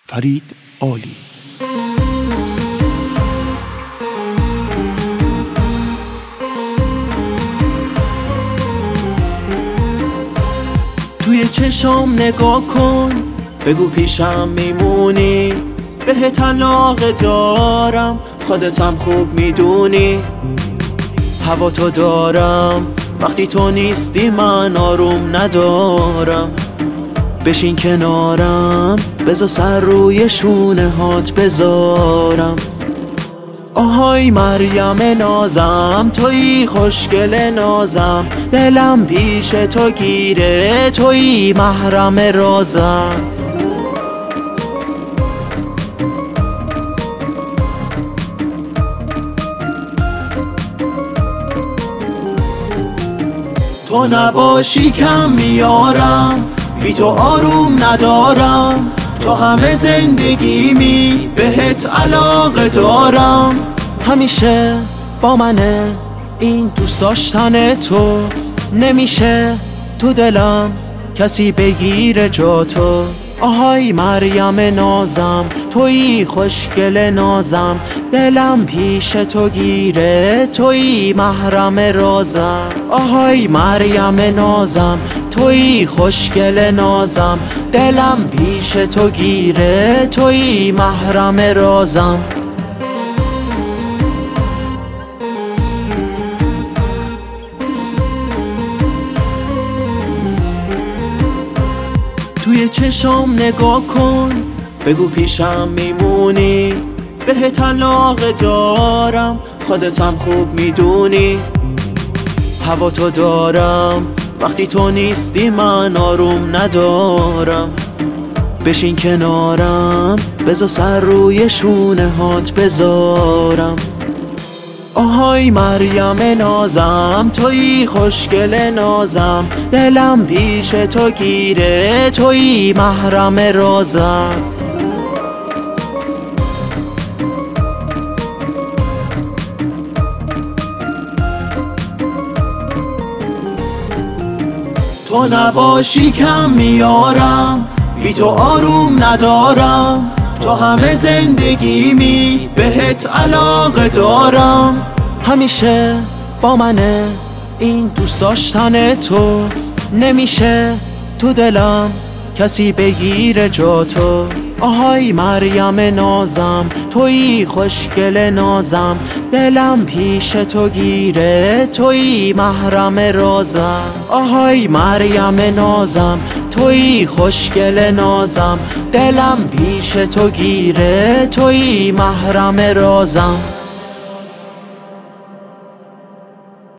فرید عالی. توی چشام نگاه کن، بگو پیشم میمونی، بهت علاقه دارم، خودتم خوب میدونی. هوا تو دارم، وقتی تو نیستی من آروم ندارم. بشین کنارم، بذار سر روی شونه هات بذارم. آهای مریم نازم، تویی خوشگل نازم، دلم پیش تو گیره، تویی محرم رازم. تو نباشی کم میارم، بی تو آروم ندارم، تو همه زندگیمی، بهت علاقه دارم. همیشه با منه این دوست داشتن تو، نمیشه تو دلم کسی بگیره جا تو. آهای مریم نازم، تویی خوشگل نازم، دلم پیش تو گیره، تویی محرم رازم. آهای مریم نازم، تویی خوشگل نازم، دلم پیش تو گیره، تویی محرم رازم. توی چشام نگاه کن، بگو پیشم میمونی، بهت علاقه دارم، خودتم خوب میدونی. هوا تو دارم، وقتی تو نیستی من آروم ندارم. بشین کنارم، بذار سر روی شونه هات بذارم. آهای مریم نازم، تویی خوشگل نازم، دلم پیش تو گیره، تویی محرم رازم. تو نباشی کم میارم، بی تو آروم ندارم، تو همه زندگیمی، بهت علاقه دارم. همیشه با منه این دوست داشتن تو، نمیشه تو دلم کسی بگیره جا تو. آهای مریم نازم، تویی خوشگل نازم، دلم پیش تو گیره، تویی محرم رازم. آهای مریم نازم، تویی خوشگل نازم، دلم پیش تو گیره، تویی محرم رازم.